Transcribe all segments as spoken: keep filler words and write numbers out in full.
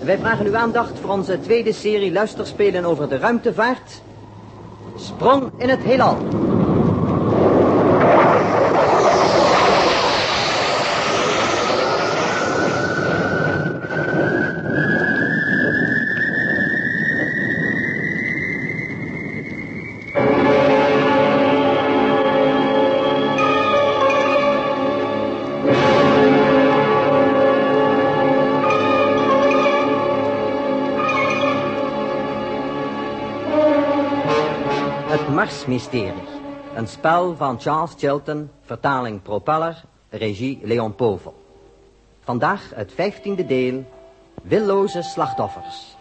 Wij vragen uw aandacht voor onze tweede serie luisterspelen over de ruimtevaart. Sprong in het heelal. Marsmysterie. Een spel van Charles Chilton, vertaling Propeller, regie Leon Povel. Vandaag het vijftiende deel, Willoze slachtoffers.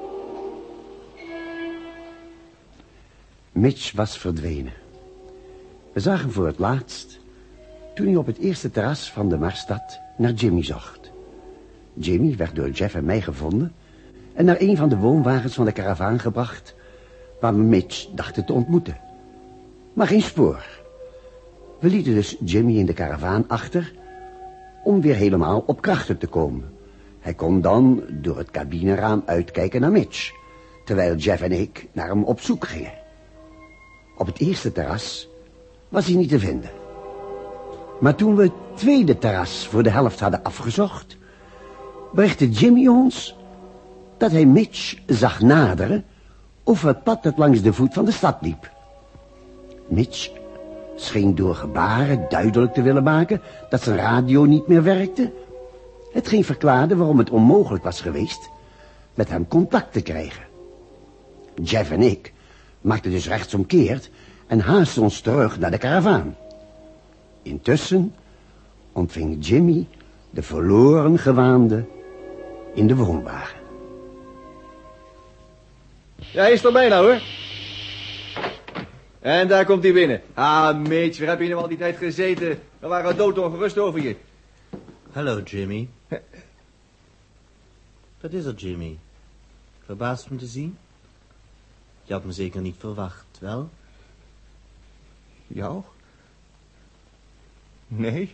Mitch was verdwenen. We zagen hem voor het laatst toen hij op het eerste terras van de Marsstad naar Jimmy zocht. Jimmy werd door Jeff en mij gevonden en naar een van de woonwagens van de karavaan gebracht waar we Mitch dachten te ontmoeten. Maar geen spoor. We lieten dus Jimmy in de karavaan achter om weer helemaal op krachten te komen. Hij kon dan door het cabineraam uitkijken naar Mitch, terwijl Jeff en ik naar hem op zoek gingen. Op het eerste terras was hij niet te vinden. Maar toen we het tweede terras voor de helft hadden afgezocht, berichtte Jimmy ons dat hij Mitch zag naderen over het pad dat langs de voet van de stad liep. Mitch scheen door gebaren duidelijk te willen maken dat zijn radio niet meer werkte. Hetgeen verklaarde waarom het onmogelijk was geweest met hem contact te krijgen. Jeff en ik maakten dus rechtsomkeerd en haastten ons terug naar de karavaan. Intussen ontving Jimmy de verloren gewaande in de woonwagen. Ja, hij is er bijna, hoor. En daar komt hij binnen. Ah, Mitch, waar heb je nou al die tijd gezeten? We waren doodongerust over je. Hallo, Jimmy. Wat is er, Jimmy? Verbaasd me te zien? Je had me zeker niet verwacht, wel? Jou? Nee.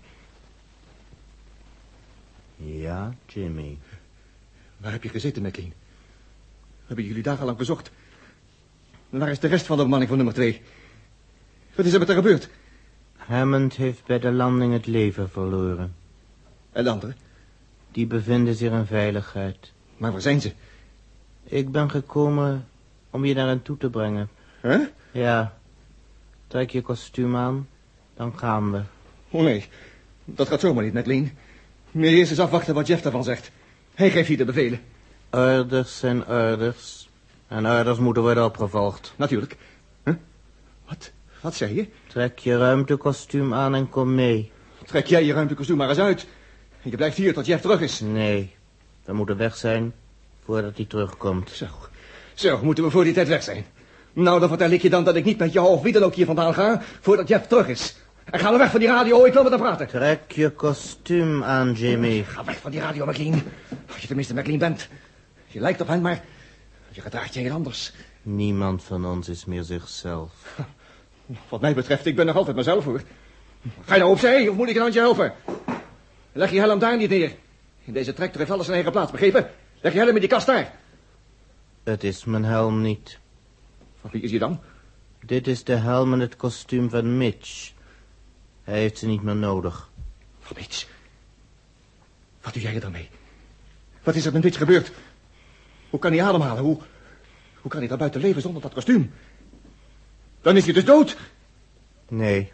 Ja, Jimmy. Waar heb je gezeten, McLean? We hebben jullie dagenlang bezocht. En waar is de rest van de bemanning van nummer twee? Wat is er met haar gebeurd? Hammond heeft bij de landing het leven verloren. En de anderen? Die bevinden zich in veiligheid. Maar waar zijn ze? Ik ben gekomen om je daar aan toe te brengen. Huh? Ja. Trek je kostuum aan, dan gaan we. Oh nee, dat gaat zomaar niet, McLean. Meer eerst eens afwachten wat Jeff daarvan zegt. Hij geeft hier de bevelen. Orders zijn orders. En orders moeten worden opgevolgd. Natuurlijk. Huh? Wat? Wat zei je? Trek je ruimtekostuum aan en kom mee. Trek jij je ruimtekostuum maar eens uit. Je blijft hier tot Jeff terug is. Nee, we moeten weg zijn voordat hij terugkomt. Zo, zo moeten we voor die tijd weg zijn. Nou, dan vertel ik je dan dat ik niet met jou of wie dan ook hier vandaan ga voordat Jeff terug is. En ga dan weg van die radio, ik wil met hem praten. Trek je kostuum aan, Jimmy. Ga weg van die radio, McLean. Als je tenminste McLean bent. Je lijkt op hen, maar je gedraagt je heel anders. Niemand van ons is meer zichzelf. Wat mij betreft, ik ben nog altijd mezelf, hoor. Ga je nou opzij, of moet ik een handje helpen? Leg je helm daar niet neer. In deze tractor heeft alles zijn eigen plaats, begrepen? Leg je helm in die kast daar. Het is mijn helm niet. Van wie is hij dan? Dit is de helm en het kostuum van Mitch. Hij heeft ze niet meer nodig. Van Mitch? Wat doe jij er dan mee? Wat is er met Mitch gebeurd? Hoe kan hij ademhalen? Hoe, hoe kan hij daar buiten leven zonder dat kostuum? Dan is hij dus dood? Nee.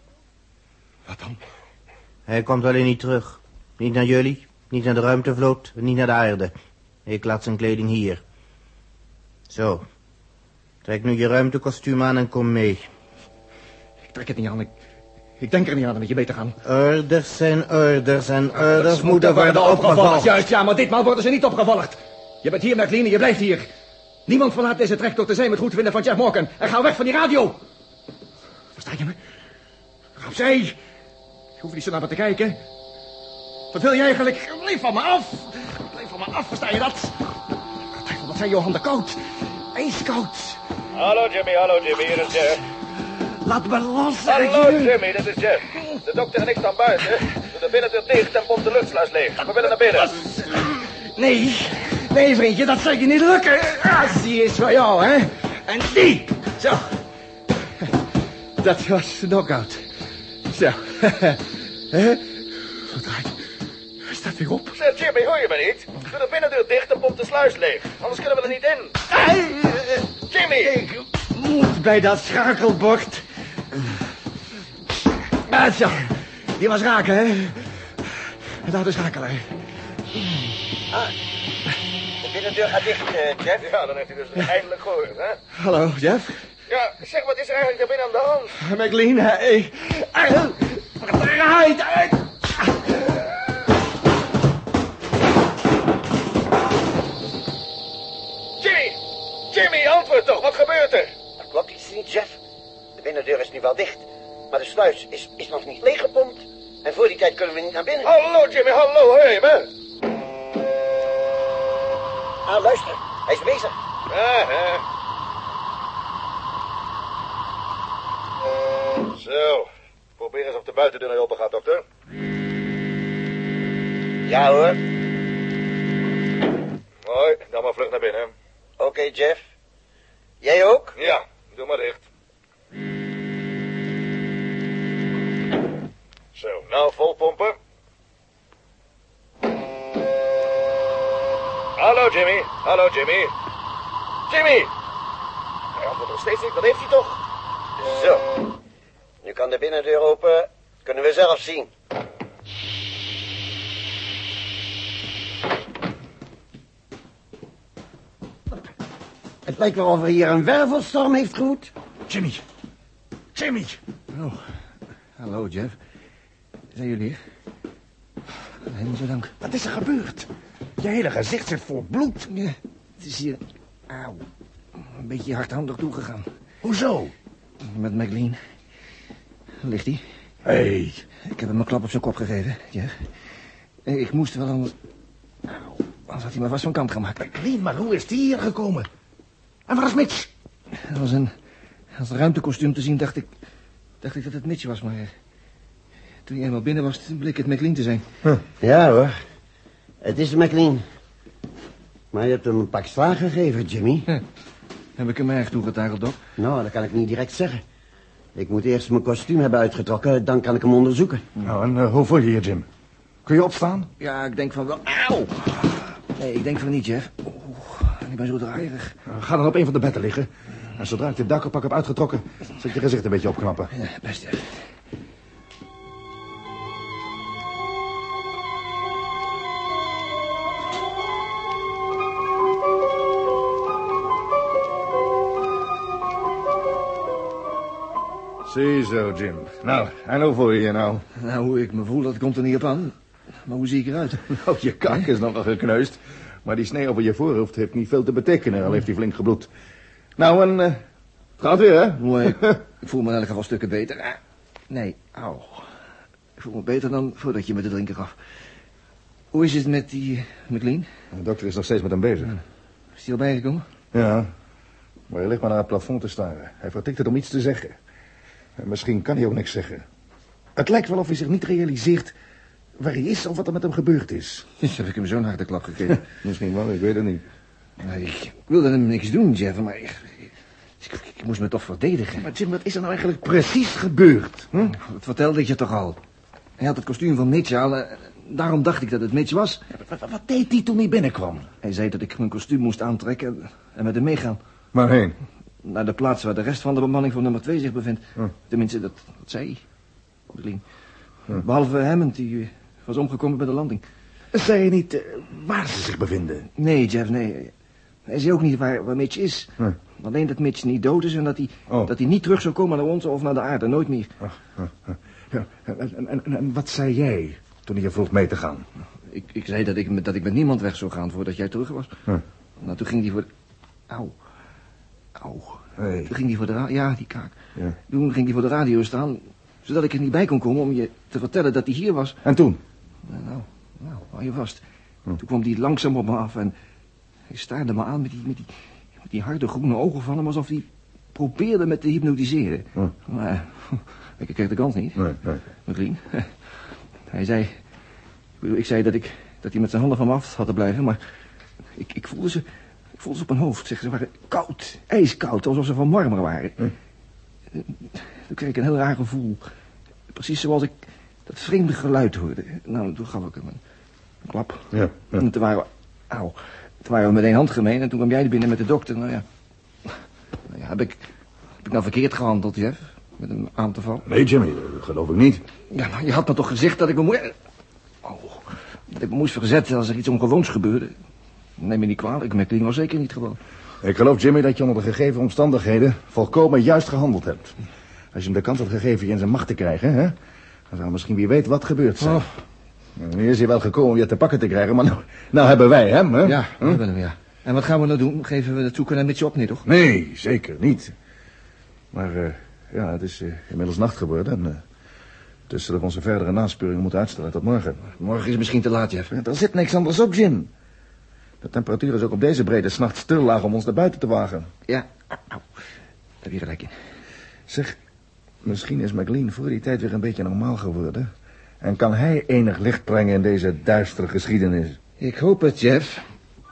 Wat dan? Hij komt alleen niet terug. Niet naar jullie, niet naar de ruimtevloot, niet naar de aarde. Ik laat zijn kleding hier. Zo. Trek nu je ruimtekostuum aan en kom mee. Ik trek het niet aan. Ik, ik denk er niet aan om met je mee te gaan. Orders zijn orders en orders moeten worden opgevolgd. Juist, ja, maar ditmaal worden ze niet opgevolgd. Je bent hier, McLean, en je blijft hier. Niemand verlaat deze tractor te zijn met goed vinden van Jeff Morgan. En ga weg van die radio. Versta je me? Ga opzij. Je hoeft niet zo naar me te kijken. Wat wil je eigenlijk? Blijf van me af. Blijf van me af, versta je dat? Wat zijn jouw handen koud? Ijskoud. Hallo Jimmy, hallo Jimmy, hier is Jeff. Laat me los. Hallo Jimmy, dit is Jeff. De dokter en ik staan buiten. Doe de binnendeur dicht en pomp de luchtsluis leeg. We willen naar binnen. Nee, Nee, vriendje, dat zal je niet lukken. Ah, die is voor jou, hè. En die. Zo. Dat was de knockout. Zo. Hè? Verdraaid. Hij staat weer op. Zeg, Jimmy, hoor je me niet? Doe de binnendeur dicht en pomp de sluis leeg. Anders kunnen we er niet in. Jimmy! Ik moet bij dat schakelbord. Ah, zo. Die was raken, hè? Het oude schakelaar. Ah, de binnendeur gaat dicht, uh, Jeff. Ja, dan heeft hij dus eindelijk gehoord, hè? Hallo, Jeff. Ja, zeg, wat is er eigenlijk daar binnen aan de hand? McLean, hij... Draait uit! Jimmy! Jimmy, antwoord toch, wat gebeurt er? Dat klopt iets niet, Jeff. De binnendeur is nu wel dicht. Maar de sluis is, is nog niet leeggepompt. En voor die tijd kunnen we niet naar binnen. Hallo, Jimmy, hallo, hoor je me? Ah, luister. Hij is bezig. Aha. Zo, probeer eens of de buitendeur naar open gaat, dokter. Ja hoor. Mooi, dan maar vlug naar binnen. Oké, okay, Jeff. Jij ook? Ja, doe maar dicht. Zo, nou vol pompen. Hallo Jimmy, hallo Jimmy. Jimmy! Hij antwoordt nog steeds niet, wat heeft hij toch? Zo. Nu kan de binnendeur open. Kunnen we zelf zien. Het lijkt wel of er hier een wervelstorm heeft gewoed. Jimmy. Jimmy. Oh, hallo, Jeff. Zijn jullie hier? Helemaal zo dank. Wat is er gebeurd? Je hele gezicht zit vol bloed. Ja, het is hier... Auw. Een beetje hardhandig toegegaan. Hoezo? Met McLean. Ligt hij? Hé. Hey. Ik heb hem een klap op zijn kop gegeven, Jeff. Ik moest wel anders... Auw. Anders had hij me vast van kant gemaakt. McLean, maar hoe is die hier gekomen? En waar is Mitch? Als een, als een ruimtekostuum te zien dacht ik... dacht ik dat het Mitch was, maar... toen hij eenmaal binnen was, bleek het McLean te zijn. Huh. Ja hoor. Het is McLean. Maar je hebt hem een pak slagen gegeven, Jimmy. Huh. Heb ik hem erg toegetakeld, Doc? Nou, dat kan ik niet direct zeggen. Ik moet eerst mijn kostuum hebben uitgetrokken, dan kan ik hem onderzoeken. Nou, en uh, hoe voel je je, Jim? Kun je opstaan? Ja, ik denk van wel... Auw! Nee, ik denk van niet, Jeff. Oeh, ik ben zo draaierig. Uh, ga dan op een van de bedden liggen. En zodra ik dit dakkenpak heb uitgetrokken, zet je gezicht een beetje opknappen. Ja, best, Jeff. Ziezo, Jim. Nou, en hoe voel je je nou? Nou, hoe ik me voel, dat komt er niet op aan. Maar hoe zie ik eruit? Nou, je kaak is nog wel gekneusd. Maar die snee over je voorhoofd heeft niet veel te betekenen, al heeft hij flink gebloed. Nou, en... Uh, het gaat weer, hè? Mooi. Ik voel me in elk geval stukken beter. Ah, nee, auw. Ik voel me beter dan voordat je me te drinken gaf. Hoe is het met die uh, McLean? De dokter is nog steeds met hem bezig. Is hij al bijgekomen? Ja, maar hij ligt maar naar het plafond te staren. Hij vertikt het om iets te zeggen. En misschien kan hij ook niks zeggen. Het lijkt wel of hij zich niet realiseert waar hij is of wat er met hem gebeurd is. Dus heb ik hem zo'n harde klap gegeven. Misschien wel, ik weet het niet. Nee, ik, ik wilde hem niks doen, Jeff, maar ik, ik, ik moest me toch verdedigen. Maar Jim, wat is er nou eigenlijk precies gebeurd? Hm? Dat vertelde ik je toch al. Hij had het kostuum van Mitch al, uh, daarom dacht ik dat het Mitch was. Ja, wat, wat, wat deed hij toen hij binnenkwam? Hij zei dat ik mijn kostuum moest aantrekken en met hem meegaan. Waarheen? Naar de plaats waar de rest van de bemanning van nummer twee zich bevindt. Hm. Tenminste, dat, dat zei hij. Hm. Behalve Hammond, die uh, was omgekomen bij de landing. Zei je niet uh, waar ze zich bevinden? Nee, Jeff, nee. Hij zei ook niet waar, waar Mitch is. Hm. Alleen dat Mitch niet dood is en dat hij, oh. dat hij niet terug zou komen naar ons of naar de aarde. Nooit meer. Oh, oh, oh. Ja, en, en, en, en wat zei jij toen hij je vroeg mee te gaan? Ik, ik zei dat ik, dat ik met niemand weg zou gaan voordat jij terug was. Hm. Nou, toen ging hij voor... Auw. Auw. Hey. Toen ging hij voor de radio... Ja, die kaak. Ja. Toen ging hij voor de radio staan, zodat ik er niet bij kon komen om je te vertellen dat hij hier was. En toen? Nou, nou, nou hou je vast. Hm. Toen kwam hij langzaam op me af en hij staarde me aan met die, met die, met die harde groene ogen van hem, alsof hij probeerde me te hypnotiseren. Hm. Maar ik kreeg de kans niet. Nee, nee. McLean. Hij zei... Ik zei dat, ik, dat hij met zijn handen van me af had te blijven, maar Ik, ik voelde ze... Ik voelde ze op mijn hoofd, zeg. Ze waren koud, ijskoud, alsof ze van marmer waren. Hm. Toen kreeg ik een heel raar gevoel. Precies zoals ik dat vreemde geluid hoorde. Nou, toen gaf ik hem een, een klap. Ja, ja. En toen waren we... Auw. Toen waren we meteen handgemeen en toen kwam jij er binnen met de dokter. Nou ja... Nou ja, heb ik... Heb ik nou verkeerd gehandeld, Jeff? Met hem aan te vallen? Nee, Jimmy, dat geloof ik niet. Ja, maar je had me toch gezegd dat ik me moest... Oh, dat ik me moest verzetten als er iets ongewoons gebeurde. Neem me niet kwalijk, McLean was zeker niet gewoon. Ik geloof, Jimmy, dat je onder de gegeven omstandigheden volkomen juist gehandeld hebt. Als je hem de kans had gegeven je in zijn macht te krijgen, hè, dan zou misschien wie weet wat gebeurd zijn. Oh. Nou, nu is hij wel gekomen om je te pakken te krijgen, maar nou, nou hebben wij hem, hè? Ja, hm? we hebben hem, ja. En wat gaan we nou doen? Geven we het zoeken naar Mitchell op, niet, toch? Nee, zeker niet. Maar, uh, ja, het is uh, inmiddels nacht geworden en... Uh, dus zullen we onze verdere nasporingen moeten uitstellen tot morgen. Morgen is het misschien te laat, Jeff. Ja, er zit niks anders op, Jim. De temperatuur is ook op deze brede s'nachts te laag om ons naar buiten te wagen. Ja, nou, daar heb je gelijk in. Zeg, misschien is McLean voor die tijd weer een beetje normaal geworden. En kan hij enig licht brengen in deze duistere geschiedenis. Ik hoop het, Jeff.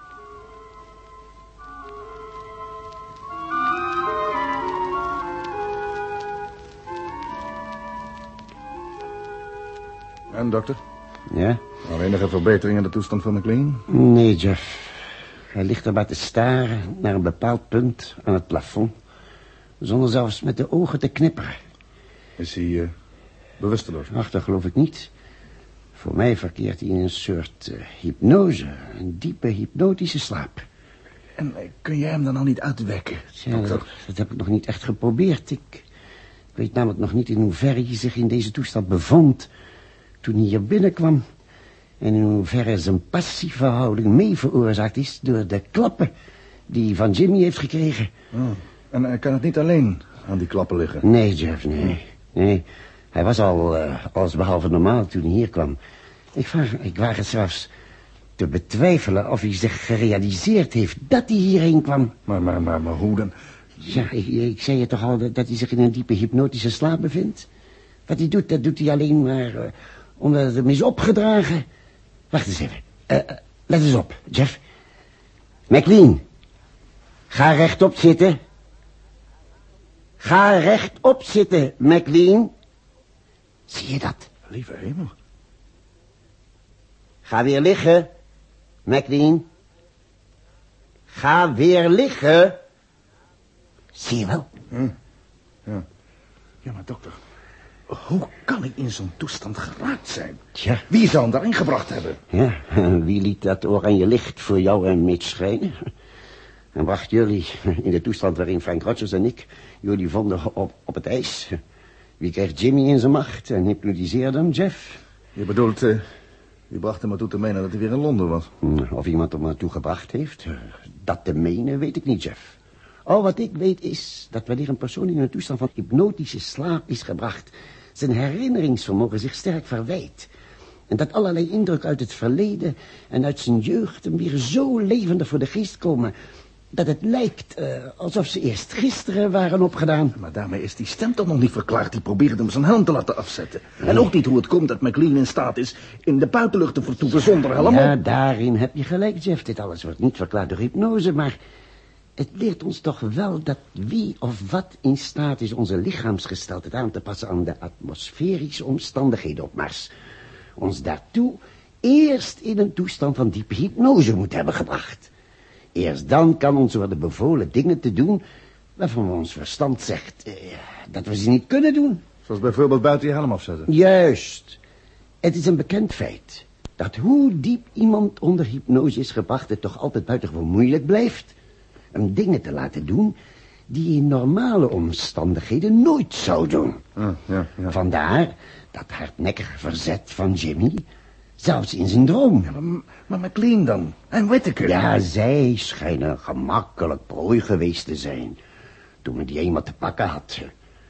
En, dokter? Ja? Al enige verbetering in de toestand van McLean? Nee, Jeff. Hij ligt er maar te staren naar een bepaald punt aan het plafond. Zonder zelfs met de ogen te knipperen. Is hij uh, bewusteloos? Ach, dat geloof ik niet. Voor mij verkeert hij in een soort uh, hypnose. Een diepe hypnotische slaap. En uh, kun jij hem dan al niet uitwekken, ja, dokter? Dat, dat heb ik nog niet echt geprobeerd. Ik, ik weet namelijk nog niet in hoeverre hij zich in deze toestand bevond... toen hij hier binnenkwam... en in hoeverre zijn passieve houding mee veroorzaakt is... door de klappen die hij van Jimmy heeft gekregen. Oh. En hij kan het niet alleen aan die klappen liggen? Nee, Jeff, nee. Nee, hij was al uh, allesbehalve normaal toen hij hier kwam. Ik, var, ik waag het zelfs te betwijfelen of hij zich gerealiseerd heeft dat hij hierheen kwam. Maar, maar, maar, maar hoe dan? Ja, ik, ik zei je toch al dat, dat hij zich in een diepe hypnotische slaap bevindt? Wat hij doet, dat doet hij alleen maar uh, omdat het hem is opgedragen. Wacht eens even. Uh, uh, let eens op, Jeff. McLean, ga rechtop zitten. Ga rechtop zitten, McLean. Zie je dat? Lieve hemel. Ga weer liggen, McLean. Ga weer liggen. Zie je wel? Hm. Ja. Ja, maar dokter, hoe kan hij in zo'n toestand geraakt zijn? Tja. Wie zou hem daarin gebracht hebben? Ja, wie liet dat oranje licht voor jou en Mitch schijnen? En bracht jullie in de toestand waarin Frank Rogers en ik jullie vonden op, op het ijs. Wie kreeg Jimmy in zijn macht en hypnotiseerde hem, Jeff? Je bedoelt, uh, wie bracht hem ertoe te menen dat hij weer in Londen was? Of iemand hem naartoe gebracht heeft, dat te menen weet ik niet, Jeff. Al wat ik weet is dat wanneer een persoon in een toestand van hypnotische slaap is gebracht, zijn herinneringsvermogen zich sterk verwijt. En dat allerlei indrukken uit het verleden en uit zijn jeugd hem weer zo levendig voor de geest komen, dat het lijkt uh, alsof ze eerst gisteren waren opgedaan. Maar daarmee is die stem toch nog niet verklaard. Die probeerde hem zijn helm te laten afzetten. Nee. En ook niet hoe het komt dat McLean in staat is in de buitenlucht te vertoeven zonder helm. Ja, daarin heb je gelijk, Jeff. Dit alles wordt niet verklaard door hypnose, maar het leert ons toch wel dat wie of wat in staat is onze lichaamsgesteldheid aan te passen aan de atmosferische omstandigheden op Mars, ons daartoe eerst in een toestand van diepe hypnose moet hebben gebracht. Eerst dan kan ons worden bevolen dingen te doen waarvan ons verstand zegt uh, dat we ze niet kunnen doen. Zoals bijvoorbeeld buiten je helm afzetten. Juist. Het is een bekend feit dat hoe diep iemand onder hypnose is gebracht, het toch altijd buitengewoon moeilijk blijft om dingen te laten doen die in normale omstandigheden nooit zou doen. Ah, ja, ja. Vandaar dat hardnekkige verzet van Jimmy, zelfs in zijn droom. Ja, maar, maar McLean dan? En Whittaker? Ja, zij schijnen gemakkelijk prooi geweest te zijn toen men die eenmaal te pakken had.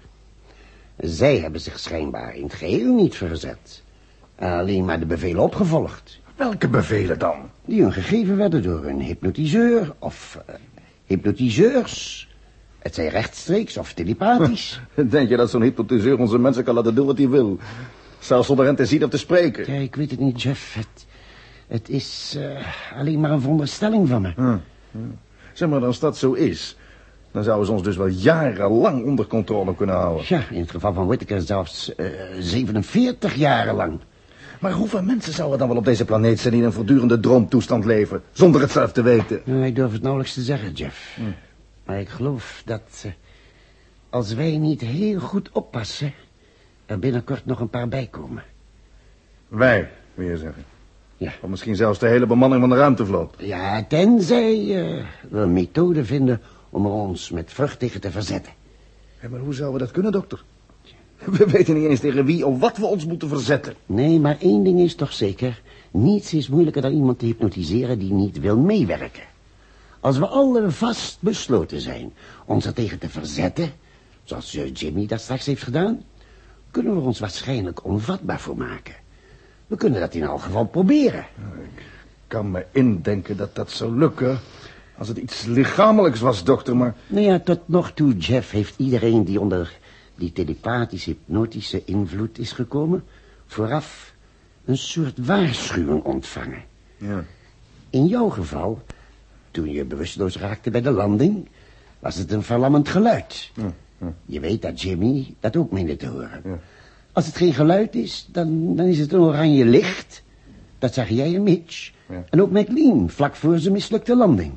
Zij hebben zich schijnbaar in het geheel niet verzet. Alleen maar de bevelen opgevolgd. Welke bevelen dan? Die hun gegeven werden door een hypnotiseur of uh, hypnotiseurs. Het zij rechtstreeks of telepathisch. Denk je dat zo'n hypnotiseur onze mensen kan laten doen wat hij wil? Zelfs zonder hen te zien of te spreken? Ja, ik weet het niet, Jeff. Het, Het is uh, alleen maar een veronderstelling van me. Hm. Hm. Zeg maar, als dat zo is, dan zouden ze ons dus wel jarenlang onder controle kunnen houden. Ja, in het geval van Whittaker zelfs uh, zevenenveertig jaren lang. Maar hoeveel mensen zouden dan wel op deze planeet zijn die in een voortdurende droomtoestand leven, zonder het zelf te weten? Nou, ik durf het nauwelijks te zeggen, Jeff. Hm. Maar ik geloof dat uh, als wij niet heel goed oppassen, er binnenkort nog een paar bij komen. Wij, wil je zeggen? Ja. Of misschien zelfs de hele bemanning van de ruimtevloot. Ja, tenzij uh, we een methode vinden om er ons met vrucht tegen te verzetten. Ja, maar hoe zouden we dat kunnen, dokter? We weten niet eens tegen wie of wat we ons moeten verzetten. Nee, maar één ding is toch zeker. Niets is moeilijker dan iemand te hypnotiseren die niet wil meewerken. Als we allen vast besloten zijn ons er tegen te verzetten, zoals Jimmy dat straks heeft gedaan, kunnen we ons waarschijnlijk onvatbaar voor maken. We kunnen dat in elk geval proberen. Ik kan me indenken dat dat zou lukken als het iets lichamelijks was, dokter, maar... Nou ja, tot nog toe, Jeff, heeft iedereen die onder die telepathische, hypnotische invloed is gekomen, vooraf een soort waarschuwing ontvangen. Ja. In jouw geval, toen je bewusteloos raakte bij de landing, was het een verlammend geluid. Ja, ja. Je weet dat Jimmy dat ook meende te horen. Ja. Als het geen geluid is, dan, dan is het een oranje licht. Dat zag jij en Mitch. Ja. En ook McLean, vlak voor zijn mislukte landing.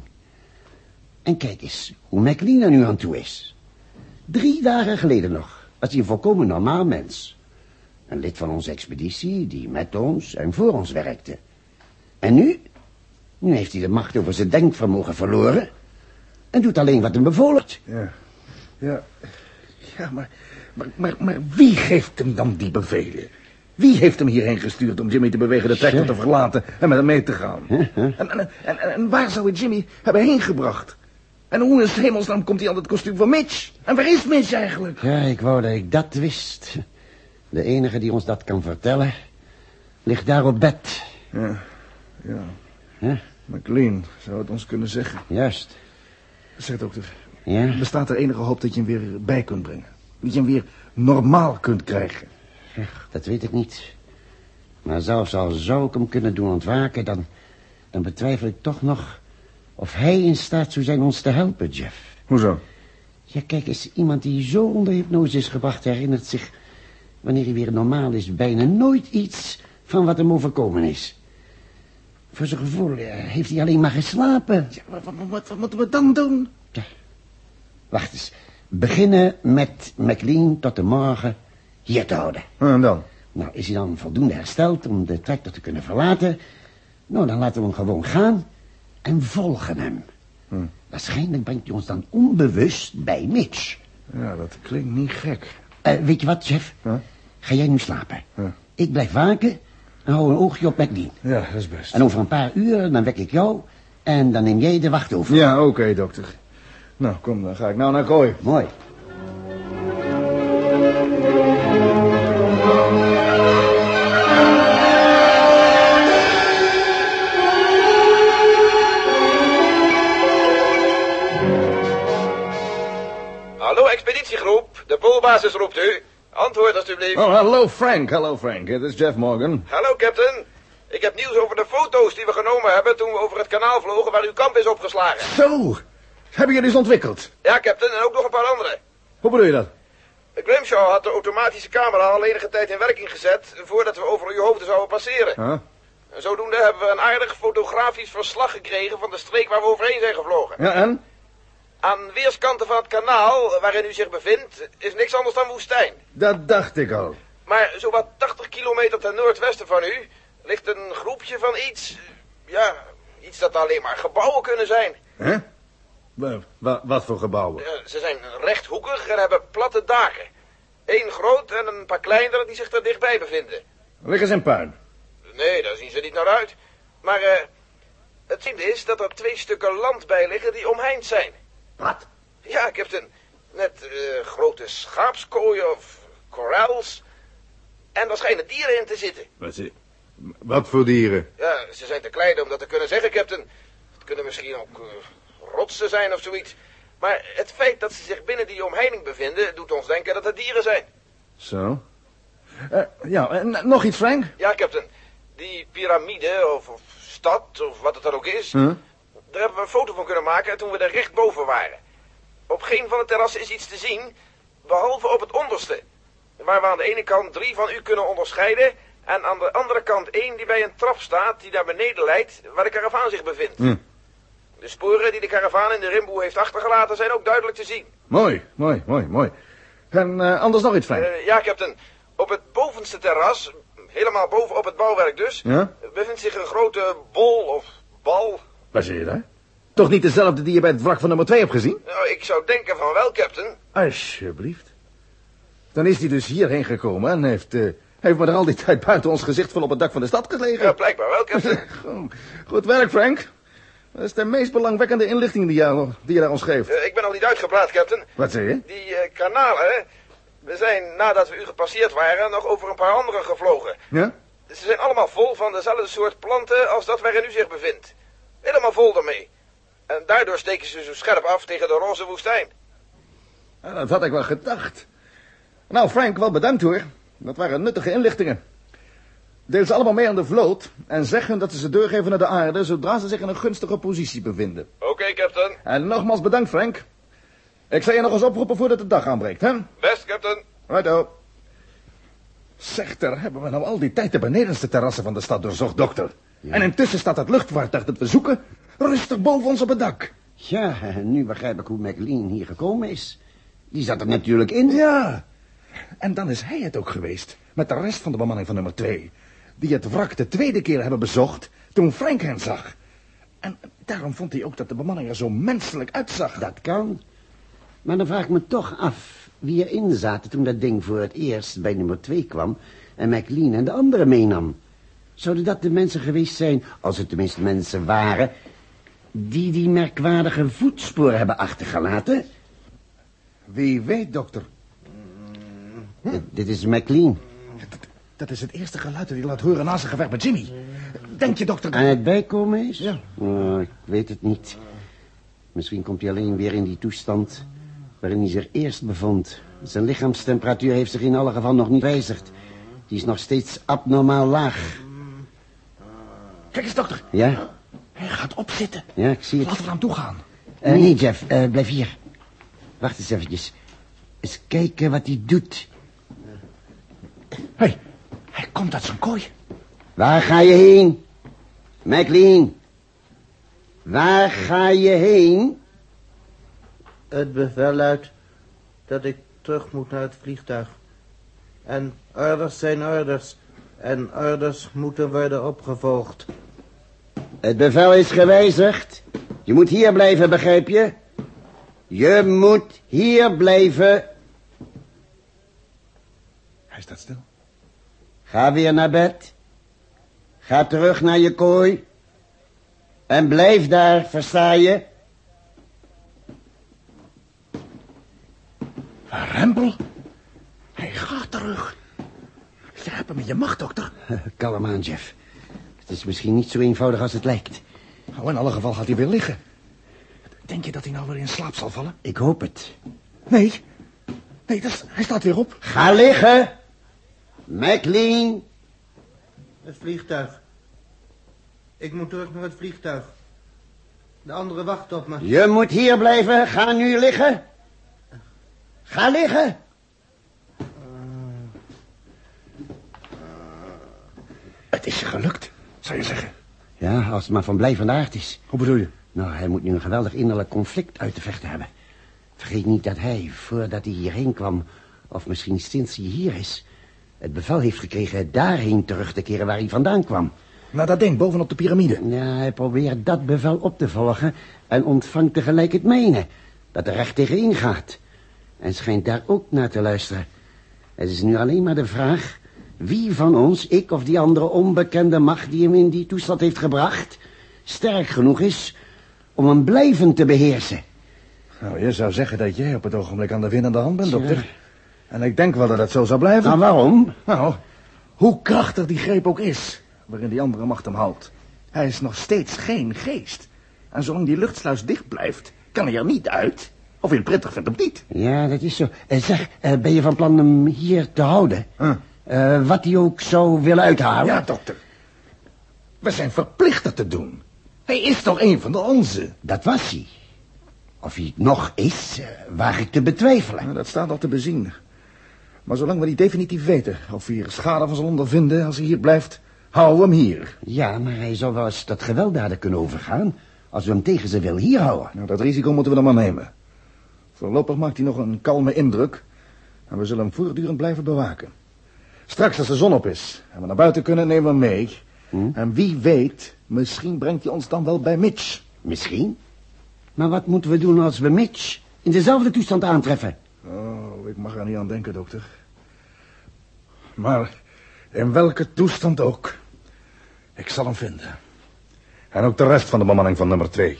En kijk eens hoe McLean er nu aan toe is. Drie dagen geleden nog was hij een volkomen normaal mens. Een lid van onze expeditie die met ons en voor ons werkte. En nu? Nu heeft hij de macht over zijn denkvermogen verloren. En doet alleen wat hem bevolen wordt. Ja, ja, ja maar, maar, maar, maar wie geeft hem dan die bevelen? Wie heeft hem hierheen gestuurd om Jimmy te bewegen de trekker te verlaten en met hem mee te gaan? Huh, huh? En, en, en, en waar zou hij Jimmy hebben heen gebracht? En hoe in 's hemelsnaam komt hij aan het kostuum van Mitch? En waar is Mitch eigenlijk? Ja, ik wou dat ik dat wist. De enige die ons dat kan vertellen, ligt daar op bed. Ja, ja. Huh? McLean zou het ons kunnen zeggen. Juist. Zeg, dokter, Ja? bestaat er enige hoop dat je hem weer bij kunt brengen? Dat je hem weer normaal kunt krijgen? Dat weet ik niet. Maar zelfs al zou ik hem kunnen doen ontwaken, dan, dan betwijfel ik toch nog of hij in staat zou zijn ons te helpen, Jeff. Hoezo? Ja, kijk eens, iemand die zo onder hypnose is gebracht herinnert zich, wanneer hij weer normaal is, bijna nooit iets van wat hem overkomen is. Voor zijn gevoel ja, heeft hij alleen maar geslapen. Ja, wat, wat, wat, wat moeten we dan doen? Ja. Wacht eens. Beginnen met McLean tot de morgen hier te houden. En dan? Nou, is hij dan voldoende hersteld om de tractor te kunnen verlaten? Nou, dan laten we hem gewoon gaan en volgen hem. Hm. Waarschijnlijk brengt hij ons dan onbewust bij Mitch. Ja, dat klinkt niet gek. Uh, weet je wat, Jeff? Huh? Ga jij nu slapen? Huh? Ik blijf waken en hou een oogje op McLean. Ja, dat is best. En over een paar uur, dan wek ik jou en dan neem jij de wacht over. Ja, oké, okay, dokter. Nou, kom, dan ga ik nou naar Gooi. Mooi. Hallo, expeditiegroep. De poolbasis roept u. Antwoord alstublieft. Oh, hallo Frank, hallo Frank. Dit is Jeff Morgan. Hallo, captain. Ik heb nieuws over de foto's die we genomen hebben toen we over het kanaal vlogen waar uw kamp is opgeslagen. Zo, hebben jullie ze ontwikkeld? Ja, captain, en ook nog een paar andere. Hoe bedoel je dat? Grimshaw had de automatische camera al enige tijd in werking gezet voordat we over uw hoofden zouden passeren. Huh? En zodoende hebben we een aardig fotografisch verslag gekregen van de streek waar we overheen zijn gevlogen. Ja, en? Aan weerskanten van het kanaal waarin u zich bevindt is niks anders dan woestijn. Dat dacht ik al. Maar zowat tachtig kilometer ten noordwesten van u ligt een groepje van iets, ja, iets dat alleen maar gebouwen kunnen zijn. Hè? Huh? Wat voor gebouwen? Ja, ze zijn rechthoekig en hebben platte daken. Eén groot en een paar kleinere die zich er dichtbij bevinden. Liggen ze in puin? Nee, daar zien ze niet naar uit. Maar uh, het ziet is dat er twee stukken land bij liggen die omheind zijn. Wat? Ja, captain. Net uh, grote schaapskooien of corrals. En daar schijnen dieren in te zitten. Wat, ze, wat voor dieren? Ja, ze zijn te klein om dat te kunnen zeggen, captain. Het kunnen misschien ook uh, rotsen zijn of zoiets. Maar het feit dat ze zich binnen die omheining bevinden doet ons denken dat het dieren zijn. Zo. Uh, ja, en nog iets, Frank? Ja, captain. Die piramide, of, of stad, of wat het dan ook is... Huh? Daar hebben we een foto van kunnen maken toen we er recht boven waren. Op geen van de terrassen is iets te zien, behalve op het onderste. Waar we aan de ene kant drie van u kunnen onderscheiden... en aan de andere kant één die bij een trap staat die naar beneden leidt... waar de karavaan zich bevindt. Hm. De sporen die de karavaan in de rimboe heeft achtergelaten zijn ook duidelijk te zien. Mooi, mooi, mooi, mooi. En uh, anders nog iets, Frank? Uh, ja, captain. Op het bovenste terras, helemaal boven op het bouwwerk dus... Ja? bevindt zich een grote bol of bal... Waar zie je daar? Toch niet dezelfde die je bij het wrak van nummer twee hebt gezien? Nou, ik zou denken van wel, captain. Alsjeblieft. Dan is hij dus hierheen gekomen en heeft, uh, heeft me er al die tijd buiten ons gezicht van op het dak van de stad gelegen. Ja, blijkbaar wel, captain. Goed werk, Frank. Dat is de meest belangwekkende inlichting die je, die je daar ons geeft. Uh, ik ben nog niet uitgepraat, captain. Wat zeg je? Die uh, kanalen, hè? We zijn, nadat we u gepasseerd waren, nog over een paar andere gevlogen. Ja? Ze zijn allemaal vol van dezelfde soort planten als dat waarin u zich bevindt. Helemaal vol daarmee. En daardoor steken ze zo scherp af tegen de roze woestijn. Ja, dat had ik wel gedacht. Nou, Frank, wel bedankt hoor. Dat waren nuttige inlichtingen. Deel ze allemaal mee aan de vloot en zeg hun dat ze ze doorgeven naar de aarde zodra ze zich in een gunstige positie bevinden. Oké, okay, captain. En nogmaals bedankt, Frank. Ik zal je nog eens oproepen voordat de dag aanbreekt, hè? Best, captain. Righto. Zeg, daar hebben we nou al die tijd de benedenste terrassen van de stad doorzocht, dokter. Ja. En intussen staat het luchtvaartuig dat we zoeken rustig boven ons op het dak. Ja, nu begrijp ik hoe McLean hier gekomen is. Die zat er natuurlijk in. Ja. En dan is hij het ook geweest, met de rest van de bemanning van nummer twee... die het wrak de tweede keer hebben bezocht toen Frank hen zag. En daarom vond hij ook dat de bemanning er zo menselijk uitzag. Dat kan. Maar dan vraag ik me toch af wie erin zaten toen dat ding voor het eerst bij nummer twee kwam... en McLean en de anderen meenam. Zouden dat de mensen geweest zijn, als het tenminste mensen waren... die die merkwaardige voetsporen hebben achtergelaten? Wie weet, dokter. Hm? D- dit is McLean. Dat, dat is het eerste geluid dat hij laat horen na zijn gevecht met Jimmy. Denk je, dokter... Aan het bijkomen is? Ja. Oh, ik weet het niet. Misschien komt hij alleen weer in die toestand waarin hij zich eerst bevond. Zijn lichaamstemperatuur heeft zich in alle geval nog niet wijzigd. Die is nog steeds abnormaal laag. Kijk eens, dokter. Ja? Hij gaat opzitten. Ja, ik zie het. Laten we naar hem toe gaan. Uh, nee, Jeff, uh, blijf hier. Wacht eens eventjes. Eens kijken wat hij doet. Hé, hey, hij komt uit zijn kooi. Waar ga je heen? McLean. Waar ga je heen? Het bevel luidt dat ik terug moet naar het vliegtuig. En orders zijn orders. En orders moeten worden opgevolgd. Het bevel is gewijzigd. Je moet hier blijven, begrijp je? Je moet hier blijven. Hij staat stil. Ga weer naar bed. Ga terug naar je kooi. En blijf daar, versta je? Rempel? Hij gaat terug. Je hebt hem in je macht, dokter. Kalm aan, Jeff. Het is misschien niet zo eenvoudig als het lijkt. Nou, in alle geval gaat hij weer liggen. Denk je dat hij nou weer in slaap zal vallen? Ik hoop het. Nee. Nee, dat is, hij staat weer op. Ga liggen. McLean. Het vliegtuig. Ik moet terug naar het vliegtuig. De andere wacht op me. Je moet hier blijven. Ga nu liggen. Ga liggen. Het is je gelukt, zou je zeggen. Ja, als het maar van blijvende aard is. Hoe bedoel je? Nou, hij moet nu een geweldig innerlijk conflict uit te vechten hebben. Vergeet niet dat hij, voordat hij hierheen kwam... of misschien sinds hij hier is... het bevel heeft gekregen daarheen terug te keren waar hij vandaan kwam. Nou, dat ding bovenop de piramide. Ja, hij probeert dat bevel op te volgen... en ontvangt tegelijk het mijne. Dat er recht tegenin gaat. En schijnt daar ook naar te luisteren. Het is nu alleen maar de vraag... wie van ons, ik of die andere onbekende macht... die hem in die toestand heeft gebracht... sterk genoeg is om hem blijvend te beheersen. Nou, je zou zeggen dat jij op het ogenblik aan de winnende hand bent, dokter. Ja. En ik denk wel dat het zo zou blijven. Nou, waarom? Nou, hoe krachtig die greep ook is... waarin die andere macht hem houdt. Hij is nog steeds geen geest. En zolang die luchtsluis dicht blijft... kan hij er niet uit. Of je het prettig vindt of niet. Ja, dat is zo. Uh, zeg, uh, ben je van plan hem hier te houden? Huh? Uh, wat hij ook zou willen uithalen? Ja, dokter. We zijn verplicht dat te doen. Hij is toch een van de onze? Dat was hij. Of hij het nog is, uh, waag ik te betwijfelen. Nou, dat staat al te bezien. Maar zolang we niet definitief weten of we hier schade van zal ondervinden als hij hier blijft, houden we hem hier. Ja, maar hij zou wel eens tot gewelddaden kunnen overgaan als we hem tegen zijn wil hier houden. Nou, dat risico moeten we dan maar nemen. Voorlopig maakt hij nog een kalme indruk en we zullen hem voortdurend blijven bewaken. Straks als de zon op is en we naar buiten kunnen, nemen we hem mee. Hm? En wie weet, misschien brengt hij ons dan wel bij Mitch. Misschien? Maar wat moeten we doen als we Mitch in dezelfde toestand aantreffen? Oh, ik mag er niet aan denken, dokter. Maar in welke toestand ook, ik zal hem vinden. En ook de rest van de bemanning van nummer twee.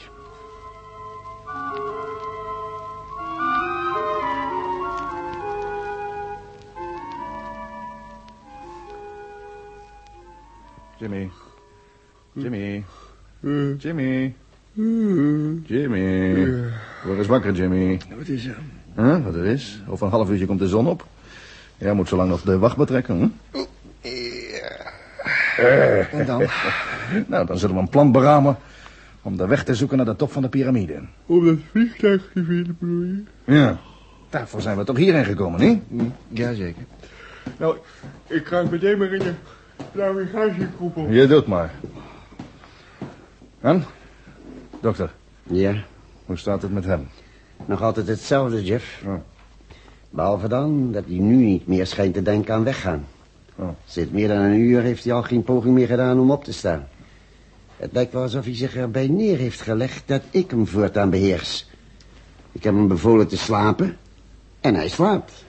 Jimmy. Jimmy. Jimmy. Jimmy. Word eens wakker, Jimmy. Wat is er? Huh, wat er is? Over een half uurtje komt de zon op. Jij moet zo lang nog de wacht betrekken, hm? Uh, en dan? Nou, dan zullen we een plan beramen om de weg te zoeken naar de top van de piramide. Om dat vliegtuig te vinden, bedoel je? Ja, daarvoor zijn we toch hierheen gekomen, niet? Jazeker. Nou, ik ga meteen maar in de navigatiekoepel. Je doet maar. En? Dokter? Ja? Hoe staat het met hem? Nog altijd hetzelfde, Jeff. Oh. Behalve dan dat hij nu niet meer schijnt te denken aan weggaan. Oh. Sinds meer dan een uur heeft hij al geen poging meer gedaan om op te staan. Het lijkt wel alsof hij zich erbij neer heeft gelegd dat ik hem voortaan beheers. Ik heb hem bevolen te slapen en hij slaapt.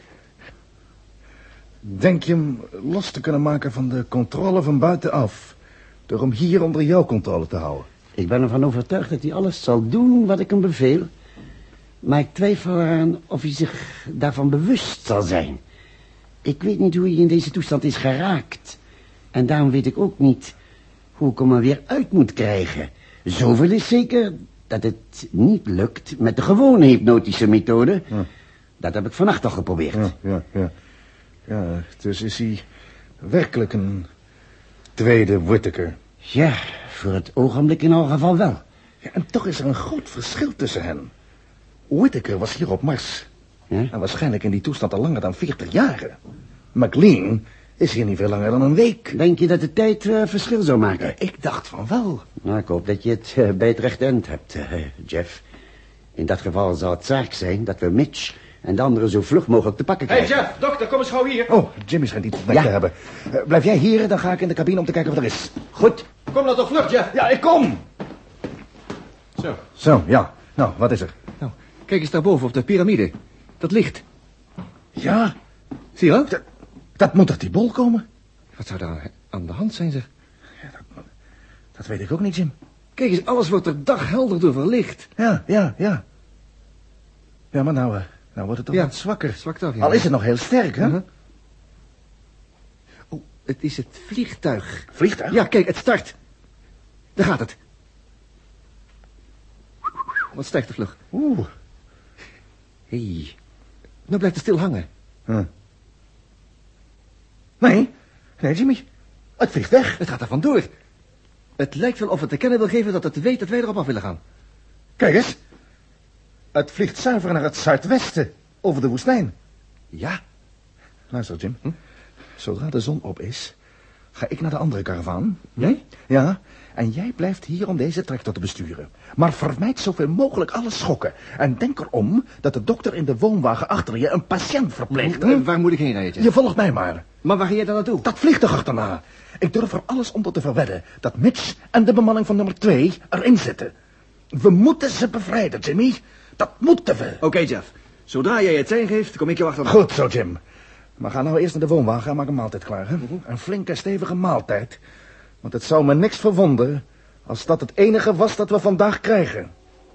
Denk je hem los te kunnen maken van de controle van buitenaf, door hem hier onder jouw controle te houden? Ik ben ervan overtuigd dat hij alles zal doen wat ik hem beveel. Maar ik twijfel eraan of hij zich daarvan bewust zal zijn. Ik weet niet hoe hij in deze toestand is geraakt. En daarom weet ik ook niet hoe ik hem er weer uit moet krijgen. Zoveel is zeker dat het niet lukt met de gewone hypnotische methode. Ja. Dat heb ik vannacht al geprobeerd. Ja, ja, ja. Ja, dus is hij werkelijk een tweede Whittaker? Ja, voor het ogenblik in elk geval wel. Ja, en toch is er een groot verschil tussen hen. Whittaker was hier op Mars. Ja? En waarschijnlijk in die toestand al langer dan veertig jaren. McLean is hier niet veel langer dan een week. Denk je dat de tijd uh, verschil zou maken? Ja, ik dacht van wel. Nou, ik hoop dat je het uh, bij het rechte eind hebt, uh, Jeff. In dat geval zal het zaak zijn dat we Mitch en de anderen zo vlug mogelijk te pakken krijgen. Hé, hey Jeff, dokter, kom eens gauw hier. Oh, Jimmy schijnt iets te ja. te hebben. Uh, blijf jij hier, dan ga ik in de cabine om te kijken wat er is. Goed. Kom nou toch vlug, Jeff. Ja, ik kom. Zo. Zo, ja. Nou, wat is er? Nou, kijk eens daarboven op de piramide. Dat licht. Ja. Zie je dat? Dat, dat moet uit die bol komen. Wat zou daar aan de hand zijn, zeg? Ja, dat, dat weet ik ook niet, Jim. Kijk eens, alles wordt er daghelder door verlicht. Ja, ja, ja. Ja, maar nou, uh, nou wordt het toch ja, wat zwakker. Zwakt af, ja. Al is het nog heel sterk, hè? Uh-huh. Oh, het is het vliegtuig. Vliegtuig? Ja, kijk, het start. Daar gaat het. Wat stijgt de vlug. Oeh. Hé, hey. Nou blijft het stil hangen. Huh. Nee, nee, Jimmy. Het vliegt weg. Het gaat er vandoor. Het lijkt wel of het te kennen wil geven dat het weet dat wij erop af willen gaan. Kijk eens. Het vliegt zuiver naar het zuidwesten, over de woestijn. Ja. Luister, Jim. Hm? Zodra de zon op is, ga ik naar de andere karavaan. Jij? Ja, en jij blijft hier om deze tractor te besturen. Maar vermijd zoveel mogelijk alle schokken. En denk erom dat de dokter in de woonwagen achter je een patiënt verpleegt. Hm? Waar moet ik heen rijden? Je volgt mij maar. Maar waar ga je dan naartoe? Dat vliegtuig achterna. Ik durf er alles onder te verwedden dat Mitch en de bemanning van nummer twee erin zitten. We moeten ze bevrijden, Jimmy. Dat moeten we. Oké, okay, Jeff. Zodra jij het zijn geeft, kom ik je achter. Goed zo, Jim. Maar ga nou eerst naar de woonwagen en maak een maaltijd klaar, hè? Uh-huh. Een flinke, stevige maaltijd. Want het zou me niks verwonderen als dat het enige was dat we vandaag krijgen.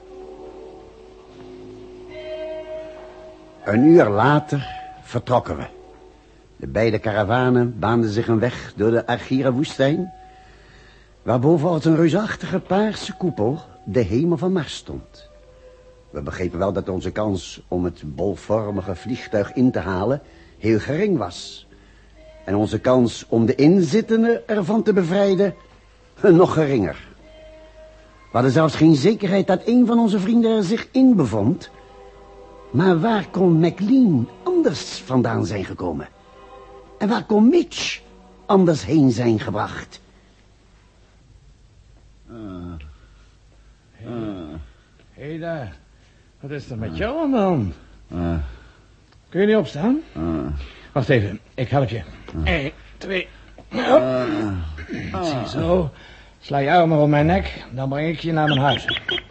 Een uur later vertrokken we. De beide karavanen baanden zich een weg door de Argira-woestijn, waarboven als een reusachtige paarse koepel de hemel van Mars stond. We begrepen wel dat onze kans om het bolvormige vliegtuig in te halen heel gering was. En onze kans om de inzittenden ervan te bevrijden Nog geringer. We hadden zelfs geen zekerheid dat een van onze vrienden er zich in bevond. Maar waar kon McLean anders vandaan zijn gekomen? En waar kon Mitch anders heen zijn gebracht? Hé uh, uh. hey daar. Wat is er met uh. jou aan de hand? Uh. Kun je niet opstaan? Uh. Wacht even, ik help je. Uh. Eén, twee... Hop. Uh. Uh. Ziezo. Sla je armen om mijn nek, dan breng ik je naar mijn huis.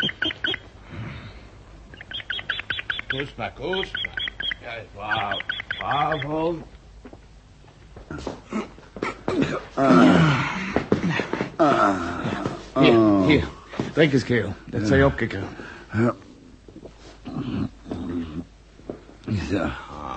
Koest maar, koest maar. Ja, wauw. Wauw, gewoon. Hier, hier. Drink eens, kerel. Dat zal je opkikken. Ja. Zo.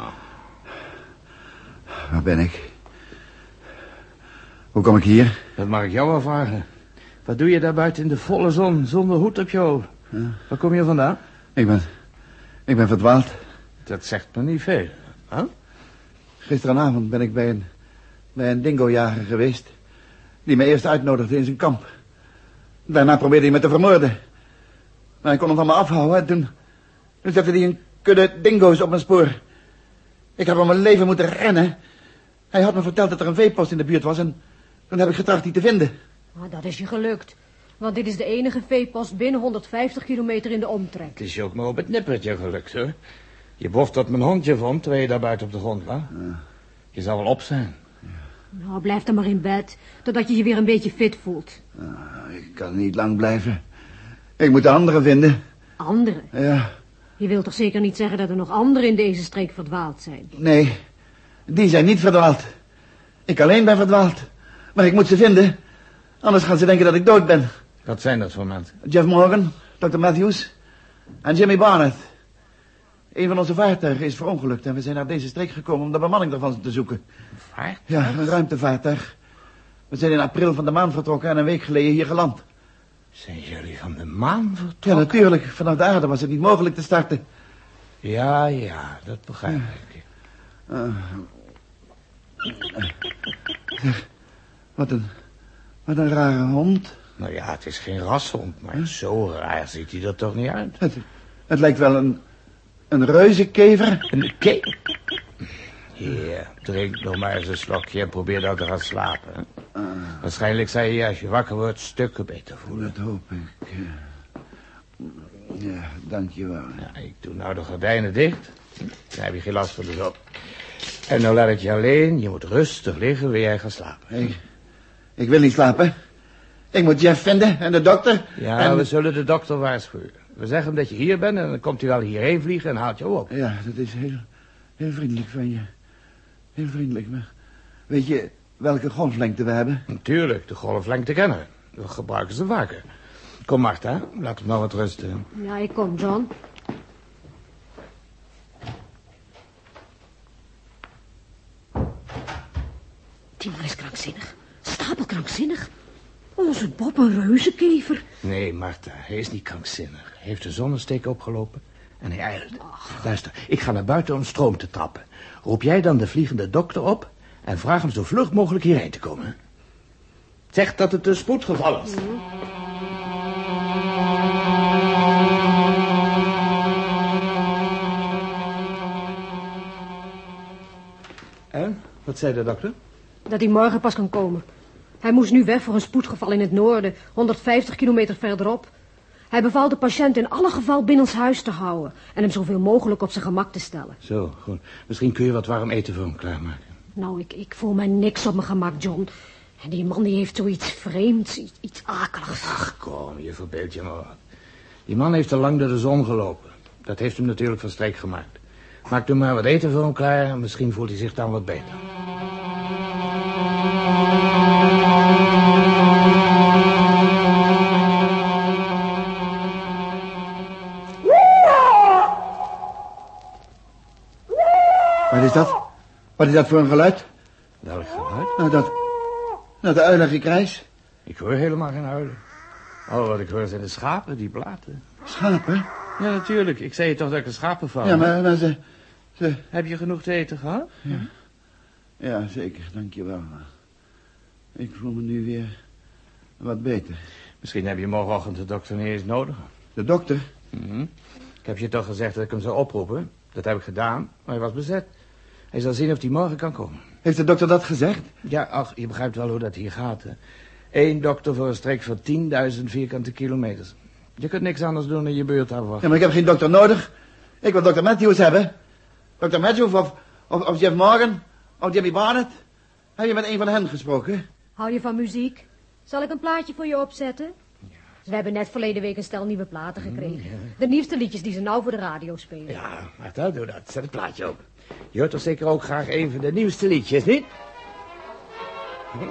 Waar ben ik? Hoe kom ik hier? Dat mag ik jou wel vragen. Wat doe je daar buiten in de volle zon, zonder hoed op je hoofd? Ja. Waar kom je vandaan? Ik ben... Ik ben verdwaald. Dat zegt me niet veel. Huh? Gisteravond ben ik bij een... bij een dingojager geweest... die me eerst uitnodigde in zijn kamp. Daarna probeerde hij me te vermoorden. Maar ik kon hem van me afhouden en toen... toen zette hij een kudde dingo's op mijn spoor. Ik heb om mijn leven moeten rennen. Hij had me verteld dat er een veepost in de buurt was en... toen heb ik getracht die te vinden. Oh, dat is je gelukt. Want dit is de enige veepost binnen honderdvijftig kilometer in de omtrek. Het is je ook maar op het nippertje gelukt, hoor. Je boft dat mijn hondje vond, terwijl je daar buiten op de grond lag. Ja. Je zal wel op zijn. Ja. Nou, blijf dan maar in bed, totdat je je weer een beetje fit voelt. Uh, ik kan niet lang blijven. Ik moet de anderen vinden. Anderen? Ja. Je wilt toch zeker niet zeggen dat er nog anderen in deze streek verdwaald zijn? Nee, die zijn niet verdwaald. Ik alleen ben verdwaald. Maar ik moet ze vinden. Anders gaan ze denken dat ik dood ben. Wat zijn dat voor mensen? Jeff Morgan, dokter Matthews en Jimmy Barnett. Een van onze vaartuigen is verongelukt en we zijn naar deze streek gekomen om de bemanning ervan te zoeken. Een vaartuig? Ja, een ruimtevaartuig. We zijn in april van de maan vertrokken en een week geleden hier geland. Zijn jullie van de maan vertrokken? Ja, natuurlijk. Vanaf de aarde was het niet mogelijk te starten. Ja, ja, dat begrijp ik. Uh, uh, wat een... Wat een rare hond. Nou ja, het is geen rashond, maar huh? Zo raar ziet hij er toch niet uit. Het, het lijkt wel een... een reuzenkever. Een kever? Hier, drink nog maar eens een slokje en probeer dan te gaan slapen. Uh, Waarschijnlijk zou je als je wakker wordt stukken beter voelen. Dat hoop ik. Ja, dankjewel. Ja, ik doe nou de gordijnen dicht. Dan heb je geen last van de zon. En nou laat ik je alleen. Je moet rustig liggen, wil jij gaan slapen. Hey. Ik wil niet slapen. Ik moet Jeff vinden en de dokter. Ja, en... we zullen de dokter waarschuwen. We zeggen hem dat je hier bent en dan komt hij wel hierheen vliegen en haalt je op. Ja, dat is heel, heel vriendelijk van je. Heel vriendelijk, maar... Weet je welke golflengte we hebben? Natuurlijk, de golflengte kennen we. We gebruiken ze vaker. Kom, Martha, laat hem nou wat rusten. Ja, ik kom, John. Die man is krankzinnig. Stapelkrankzinnig. Onze Bob een reuzenkever. Nee, Martha, hij is niet krankzinnig. Hij heeft een zonnesteek opgelopen en hij eilt. Ach. Luister, ik ga naar buiten om stroom te trappen. Roep jij dan de vliegende dokter op en vraag hem zo vlug mogelijk hierheen te komen. Zeg dat het een spoedgeval is. Mm. En? Wat zei de dokter? Dat hij morgen pas kan komen. Hij moest nu weg voor een spoedgeval in het noorden, honderdvijftig kilometer verderop. Hij beval de patiënt in alle geval binnenshuis te houden en hem zoveel mogelijk op zijn gemak te stellen. Zo, goed. Misschien kun je wat warm eten voor hem klaarmaken. Nou, ik, ik voel mij niks op mijn gemak, John. En die man die heeft zoiets vreemds, iets, iets akeligs. Ach, kom, je verbeeldt je maar wat. Die man heeft al lang door de zon gelopen. Dat heeft hem natuurlijk van streek gemaakt. Maak nu maar wat eten voor hem klaar en misschien voelt hij zich dan wat beter. Wat is dat? Wat is dat voor een geluid? Welk geluid? Nou, dat... Nou, de uilengekrijs. Ik hoor helemaal geen uilen. Al wat ik hoor zijn de schapen die blaten. Schapen? Ja, natuurlijk. Ik zei je toch dat ik een schapen val. Ja, maar, maar ze, ze... Heb je genoeg te eten gehad? Ja, ja zeker. Dank je wel. Ik voel me nu weer... Wat beter. Misschien heb je morgenochtend de dokter niet eens nodig. De dokter? Mm-hmm. Ik heb je toch gezegd dat ik hem zou oproepen. Dat heb ik gedaan, maar hij was bezet. Hij zal zien of hij morgen kan komen. Heeft de dokter dat gezegd? Ja, ach, je begrijpt wel hoe dat hier gaat, hè. Eén dokter voor een streek van tienduizend vierkante kilometers. Je kunt niks anders doen dan je beurt afwachten. Ja, maar ik heb geen dokter nodig. Ik wil dokter Matthews hebben. dokter Matthews of, of, of Jeff Morgan of Jimmy Barnett. Heb je met een van hen gesproken? Hou je van muziek? Zal ik een plaatje voor je opzetten? Ja. We hebben net verleden week een stel nieuwe platen gekregen. Mm, ja. De nieuwste liedjes die ze nou voor de radio spelen. Ja, Martha, doe dat. Zet het plaatje op. Je hoort toch zeker ook graag een van de nieuwste liedjes, niet? Hm?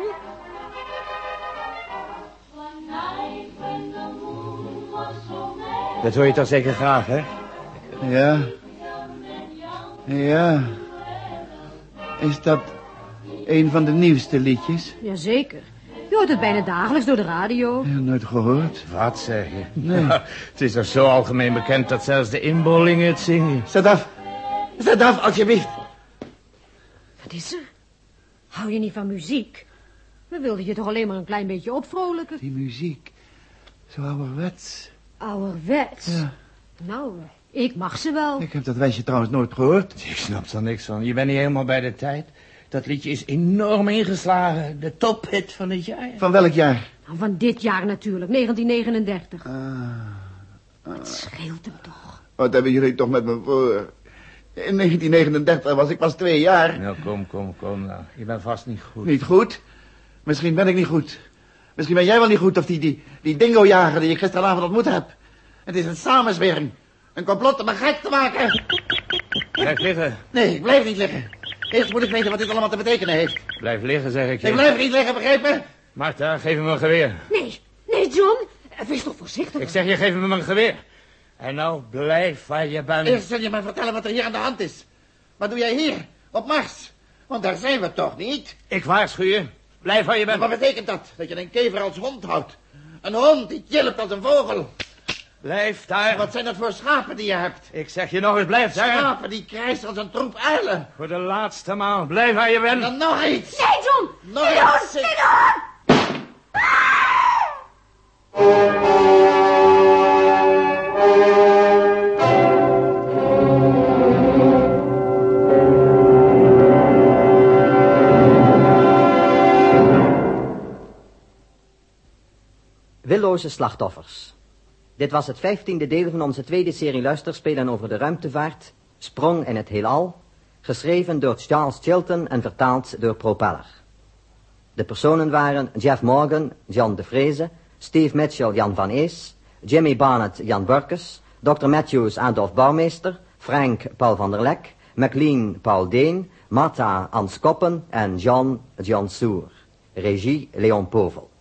Dat hoor je toch zeker graag, hè? Ja. Ja. Is dat een van de nieuwste liedjes? Jazeker. Je hoort het bijna dagelijks door de radio. Ja, nooit gehoord. Wat zeg je? Nee. Het is toch zo algemeen bekend dat zelfs de inbollingen het zingen. Zet af. Zet af, alsjeblieft. Wat is er? Hou je niet van muziek? We wilden je toch alleen maar een klein beetje opvrolijken. Die muziek. Zo ouderwets. Ouderwets? Ja. Nou, ik mag ze wel. Ik heb dat wijsje trouwens nooit gehoord. Ik snap er niks van. Je bent niet helemaal bij de tijd. Dat liedje is enorm ingeslagen. De tophit van dit jaar. Van welk jaar? Nou, van dit jaar natuurlijk, negentien negenendertig. Ah. Uh, Wat scheelt hem toch? Wat hebben jullie toch met me voor? In negentien negenendertig was ik pas twee jaar. Nou, kom, kom, kom nou. Je bent vast niet goed. Niet goed? Misschien ben ik niet goed. Misschien ben jij wel niet goed of die, die, die dingojager die ik gisteravond ontmoet heb. Het is een samenzwering. Een complot om me gek te maken. Blijf liggen. Nee, ik blijf niet liggen. Eerst moet ik weten wat dit allemaal te betekenen heeft. Blijf liggen, zeg ik je. Ik blijf niet liggen, begrepen? Martha, geef hem een geweer. Nee, nee, John. Wees toch voorzichtig. Ik zeg je, geef hem een geweer. En nou, blijf waar je bent. Eerst zul je me vertellen wat er hier aan de hand is. Wat doe jij hier? Op Mars? Want daar zijn we toch niet? Ik waarschuw je. Blijf waar je bent. Maar wat betekent dat? Dat je een kever als hond houdt? Een hond die tjilpt als een vogel. Blijf daar. Wat zijn dat voor schapen die je hebt? Ik zeg je nog eens, blijf daar. Schapen die krijsen als een troep uilen. Voor de laatste maal, blijf waar je bent. En dan nog iets. Nee, John. Nog niet iets. Doen, niet doen. Willoze slachtoffers. Dit was het vijftiende deel van onze tweede serie luisterspelen over de ruimtevaart, Sprong in het heelal, geschreven door Charles Chilton en vertaald door Propeller. De personen waren Jeff Morgan, Jan de Vreese, Steve Mitchell, Jan van Ees, Jimmy Barnett, Jan Burkes, dokter Matthews, Adolf Bouwmeester, Frank, Paul van der Lek, McLean, Paul Deen, Martha, Ans Koppen en John, John Soer. Regie, Leon Povel.